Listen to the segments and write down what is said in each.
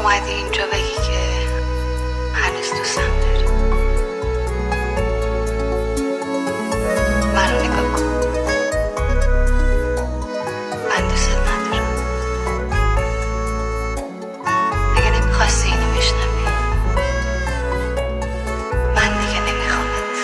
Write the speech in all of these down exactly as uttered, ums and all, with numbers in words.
اومدی اینجا بگی که هنوز دوستم داری. منو نگاه کن، من دوست ندارم. اگه نمیخواستی اینو بشنوی، من دیگه نمیخوامت.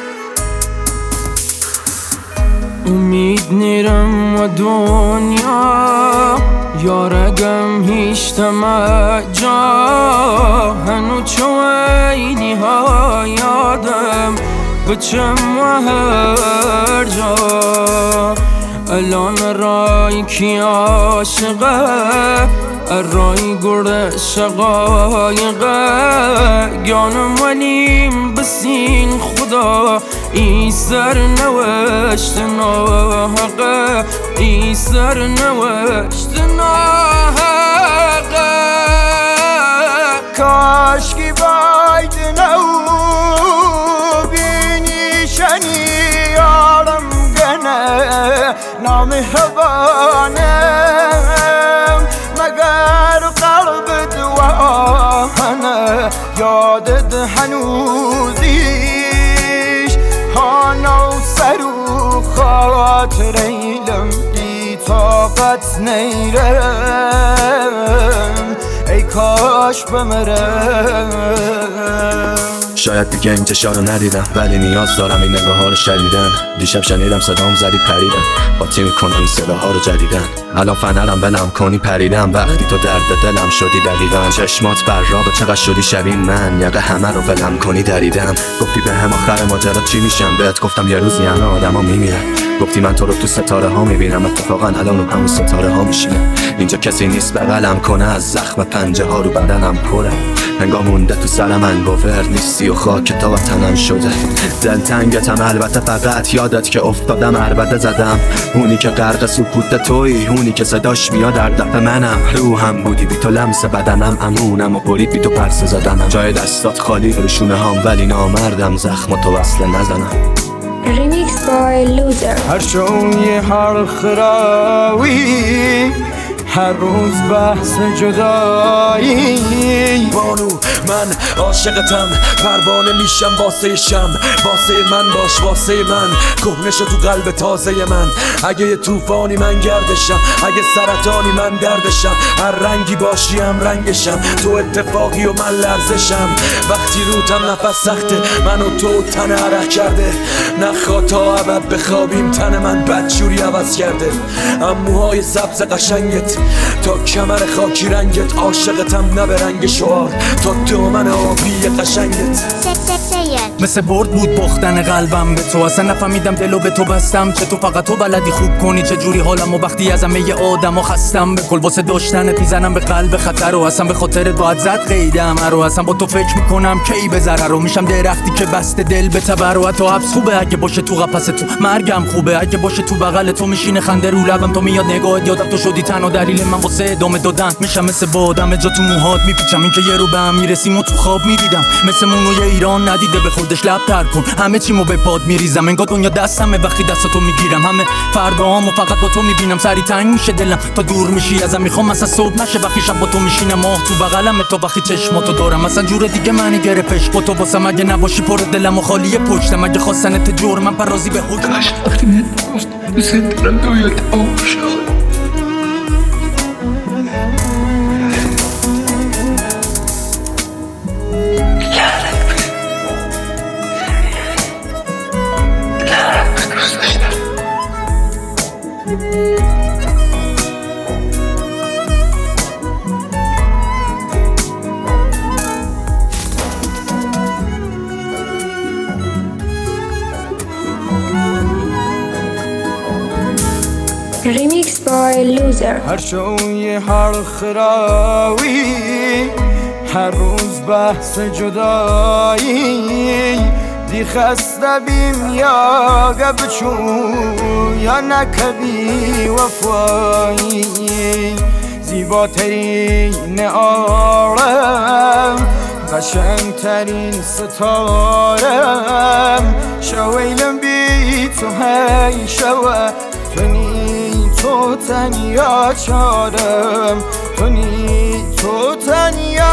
امید نیرم و دنیا یارگم هیچ تمجا هنو چوینی ها یادم بچم و هر جا الان رای کی عاشقه رای گرد شقایقه گانم ولیم بسین خدا ای سر نوشت ناحقه ای سر نوشت ناحقه کاش کی باید نو بینی شنی یارم گنه نامهربانم مگر قلب دوانه یادت هنوزیش هانو سرو خاطر ایلم بی طاقت نیرم ای کاش بمرم. شاید دیگه انتشار رو ندیدم ولی نیاز دارم این نگاه ها رو شدیدن. دیشب شنیدم صدام زدی پریدم قاطی میکنم این صداها رو جدیدن. الان فنرم بلم کنی پریدم وقتی تو درد دلم شدی دقیقا. چشمات بر را به چقدر شدی شبیه من یقه همه رو بلم کنی دریدم. گفتی به هم آخر ماجرا چی میشم بهت گفتم یه روزی همه آدم ها میمیرن. گفتی من تو رو تو ستاره ها میبینم اتفاقا الان رو همون ستاره ها میشینم. اینجا کسی نیست بغلم کنه از زخم پنجه ها رو بدنم پره. انگار مونده تو سرم انگوور نیستی و خاک تا وطنم شده. دلتنگتم البته فقط یادت که افتادم عربده زدم. اونی که غرق سکوت تویی اونی که صداش میاد در دفع منم. روحم بودی بی تو لمس بدنم امونم و برید بی تو پرسه زدنم. جای دستات خالی روشونه هام ولی نامردم زخم تو وصله نزنم. Remix by Loser. هر شوی هر خراوی هر روز بحث جدایی. بانو من عاشقتم پروانه میشم واسه شم واسه من باش واسه من کهنشو تو قلب تازه من. اگه یه طوفانی من گردشم اگه سرطانی من دردشم هر رنگی باشی هم رنگشم تو اتفاقی و من لرزشم. وقتی روتم نفس سخته منو تو تن عرق کرده نخوا تا ابد بخوابیم تن من بدجوری عوض کرده. اموهای سبز قشنگت تا کمر خاکی رنگت عاشقتم نه به رنگ شعار تا دامن آبی قشنگت. مثل برد بود باختن قلبم به تو اصلا نفهمیدم دلو به تو بستم چه تو فقط تو بلدی خوب کنی چه جوری حالم و وقتی از همه آدم و خستم به کل واسه داشتنت میزنم به قلب خطر و اصلا به خاطرت باید زد قیدم رو اصلا با تو فکر میکنم کی به ضرر رو میشم درختی که بسته دل به تبر و حتی حبس خوبه اگه باشه تو قفس تو مرگم خوبه اگه باشه تو بغل تو میشینه خنده رو لبم تو میاد نگاهت یادم تو شدی تنها دلیل من واسه ادامه دادن. میشم مثل بادم جا تو موهات میپیچم این که یه رو به هم میرسیم و تو خواب میدیدم مثل مونوی ایران ندیده به خودش لب تر کن همه چیمو به پاد میریزم انگار دنیا دستمه وقتی دستاتو میگیرم همه فرداهامو فقط با تو میبینم سری تنگ میشه دلم تا دور میشی ازم میخوام مثلا صبح نشه وقتی شب با تو میشینم ماه تو بغلم تو وقتی چشماتو دارم مثلا جور دیگه منی گرفتش با تو واسم اگه نباشی پر دلم و خالی پشتم اگه خواستنت جور من پرازی به حکم. کاش وقتی من گفت دوست دارم تو یاد عاشق Remix by Loser. هر شوی هر خراوی هر روز بحث جدایی. دی خسته بیم یا گبچو یا نکبی وفایی. زیباترین عالم قشنگترین ستارم شویلم بی تو هی شوه تو تنیا چارم تو نی تو تنیا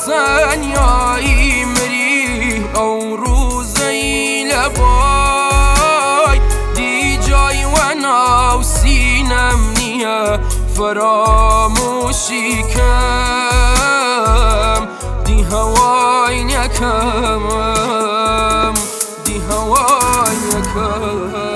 سنیایی مری او روزی لبای دی جای و ناو سینم نیه فراموشی کم دی هوای نکم دی هوای نکم